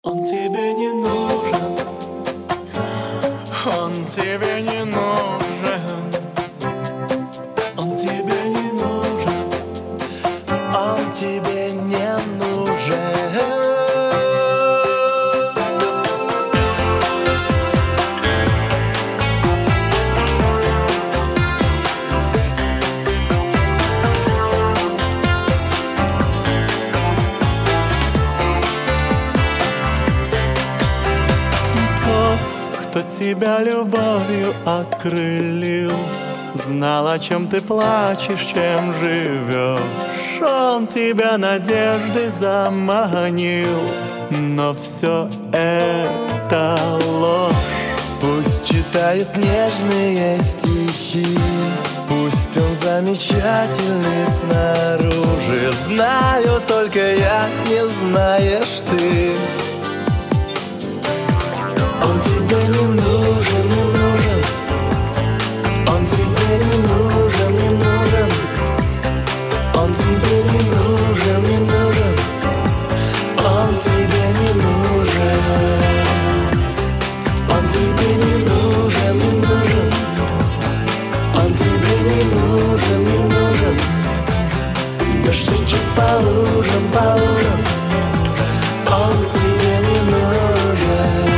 Он тебе не нужен, он тебе не нужен, он тебе не нужен, он тебе не нужен. Кто тебя любовью окрылил, знал, о чем ты плачешь, чем живешь. Он тебя надеждой заманил, но все это ложь. Пусть читает нежные стихи, пусть он замечательный снаружи. Знаю только я, не знаешь ты. Он тебе не нужен, не нужен. Он тебе не нужен, не нужен. Он тебе не нужен, не нужен. Он тебе не нужен. Он тебе не нужен, не нужен. Он тебе не нужен, не нужен. Да штучек по лужам, по лужам. Он тебе не нужен.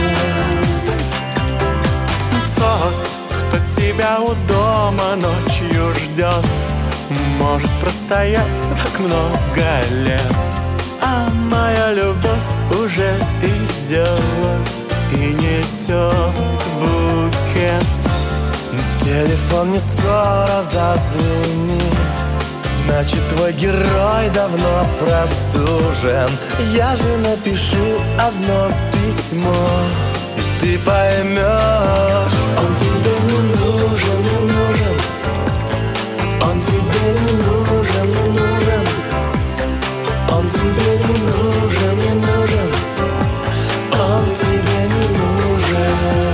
Тот, кто тебя у дома ночью ждет, может простоять так много лет. А моя любовь уже идет и несет букет. Телефон не скоро зазвенит, значит, твой герой давно простужен. Я же напишу одно письмо, и ты поймешь. Он тебе не нужен, не нужен. Он тебе не нужен, не нужен. Он тебе не нужен, не нужен. Он тебе не нужен.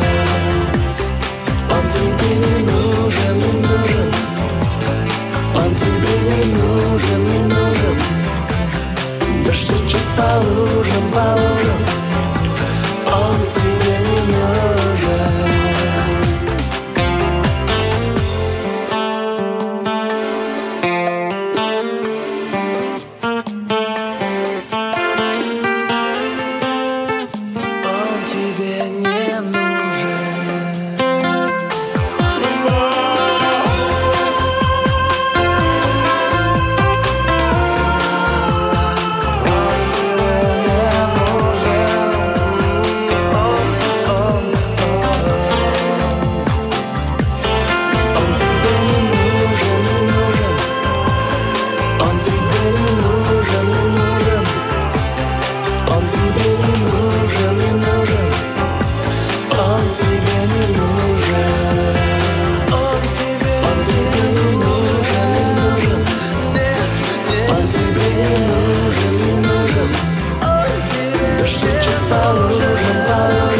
Он тебе не нужен, не нужен. Он тебе не нужен, не нужен. Да штучек по лужам, по лужам. Он тебе не нужен. Положим, положим.